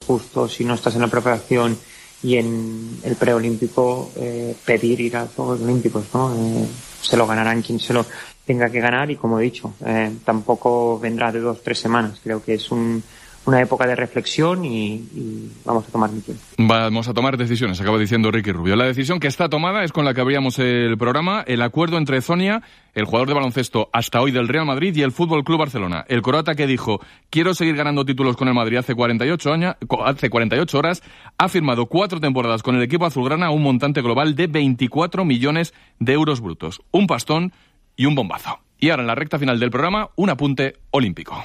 justo, si no estás en la preparación y en el preolímpico, pedir ir a los Juegos Olímpicos, ¿no? Se lo ganarán quien se lo tenga que ganar y, como he dicho, tampoco vendrá de 2-3 semanas. Creo que es una época de reflexión y vamos a tomar mi tiempo. Vamos a tomar decisiones, acaba diciendo Ricky Rubio. La decisión que está tomada es con la que abríamos el programa, el acuerdo entre Zonia, el jugador de baloncesto hasta hoy del Real Madrid, y el Fútbol Club Barcelona. El croata, que dijo: quiero seguir ganando títulos con el Madrid hace 48 horas, ha firmado 4 temporadas con el equipo azulgrana a un montante global de 24 millones de euros brutos. Un pastón y un bombazo. Y ahora, en la recta final del programa, un apunte olímpico.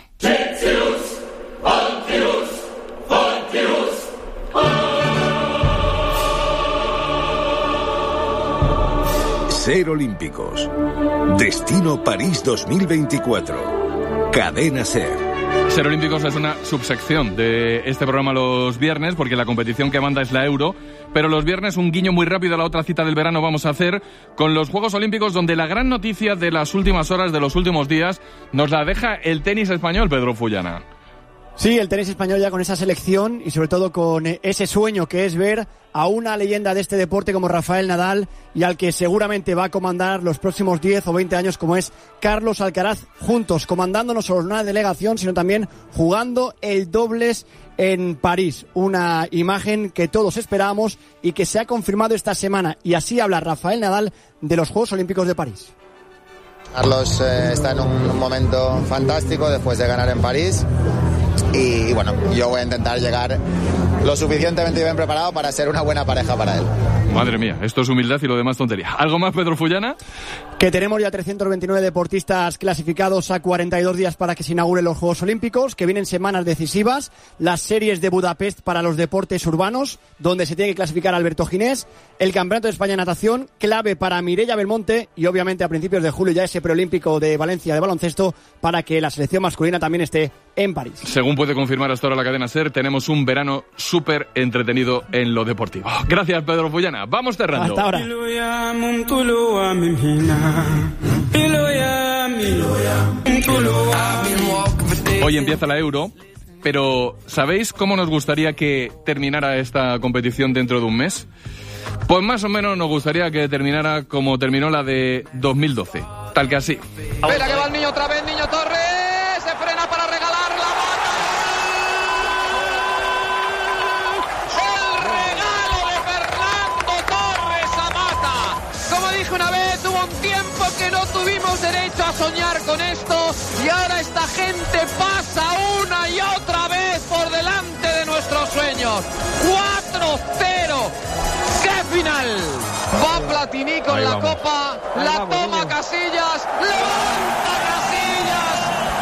Ser Olímpicos. Destino París 2024. Cadena Ser. Ser Olímpicos es una subsección de este programa los viernes, porque la competición que manda es la Euro, pero los viernes un guiño muy rápido a la otra cita del verano vamos a hacer con los Juegos Olímpicos, donde la gran noticia de las últimas horas, de los últimos días, nos la deja el tenis español, Pedro Fullana. Sí, el tenis español ya con esa selección y sobre todo con ese sueño que es ver a una leyenda de este deporte como Rafael Nadal y al que seguramente va a comandar los próximos 10 o 20 años, como es Carlos Alcaraz, juntos, comandando no solo una delegación, sino también jugando el dobles en París. Una imagen que todos esperábamos y que se ha confirmado esta semana. Y así habla Rafael Nadal de los Juegos Olímpicos de París. Carlos está en un momento fantástico después de ganar en París. Y bueno, yo voy a intentar llegar lo suficientemente bien preparado para ser una buena pareja para él. Madre mía, esto es humildad y lo demás tontería. ¿Algo más, Pedro Fullana? Que tenemos ya 329 deportistas clasificados a 42 días para que se inauguren los Juegos Olímpicos, que vienen semanas decisivas, las series de Budapest para los deportes urbanos, donde se tiene que clasificar Alberto Ginés, el Campeonato de España de Natación, clave para Mireia Belmonte, y obviamente a principios de julio ya ese preolímpico de Valencia de baloncesto para que la selección masculina también esté en París. Según puede confirmar hasta ahora la cadena SER, tenemos un verano súper entretenido en lo deportivo. Gracias, Pedro Fullana. Vamos cerrando. Hasta ahora. Hoy empieza la Euro, pero ¿sabéis cómo nos gustaría que terminara esta competición dentro de un mes? Pues más o menos nos gustaría que terminara como terminó la de 2012, tal que así. Espera que va el niño otra vez, Niño Torres, se frena para regalar la mano. El regalo de Fernando Torres a Mata. Como dije una vez, hubo un tiempo que no tuvimos derecho a soñar con esto y ahora esta gente pasa una y otra vez por delante de nuestros sueños. 4-0. ¡Qué final! Va Platini con la copa, la toma Casillas, levanta Casillas,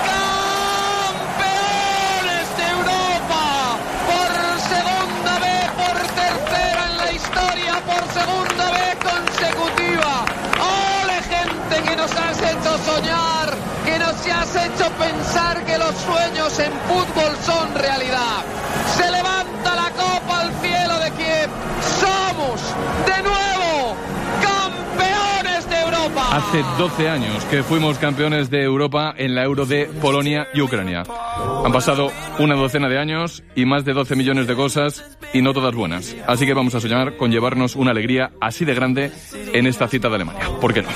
campeones de Europa, por segunda vez, por tercera en la historia, por segunda vez consecutiva. ¡Ole, gente que nos has hecho soñar, que nos has hecho pensar que los sueños en fútbol son realidad! Se levanta la copa al cielo de Kiev. ¡Somos de nuevo campeones de Europa! Hace 12 años que fuimos campeones de Europa en la Euro de Polonia y Ucrania. Han pasado una docena de años y más de 12 millones de cosas, y no todas buenas. Así que vamos a soñar con llevarnos una alegría así de grande en esta cita de Alemania. ¿Por qué no?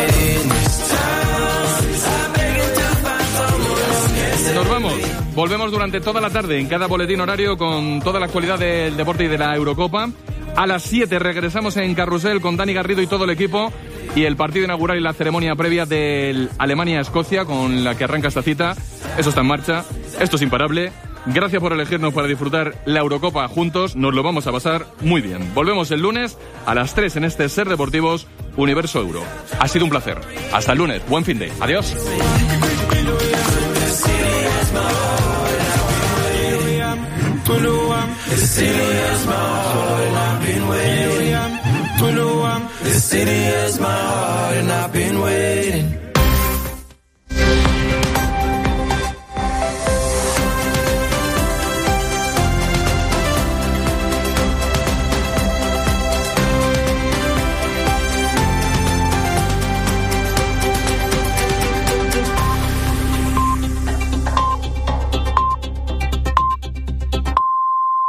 Nos vamos. Volvemos durante toda la tarde en cada boletín horario con toda la actualidad del deporte y de la Eurocopa. A las 7 regresamos en Carrusel con Dani Garrido y todo el equipo, y el partido inaugural y la ceremonia previa del Alemania-Escocia con la que arranca esta cita. Eso está en marcha, esto es imparable. Gracias por elegirnos para disfrutar la Eurocopa juntos, nos lo vamos a pasar muy bien. Volvemos el lunes a las 3 en este Ser Deportivos Universo Euro. Ha sido un placer. Hasta el lunes, buen fin de. Adiós. The city is my heart and I've been waiting.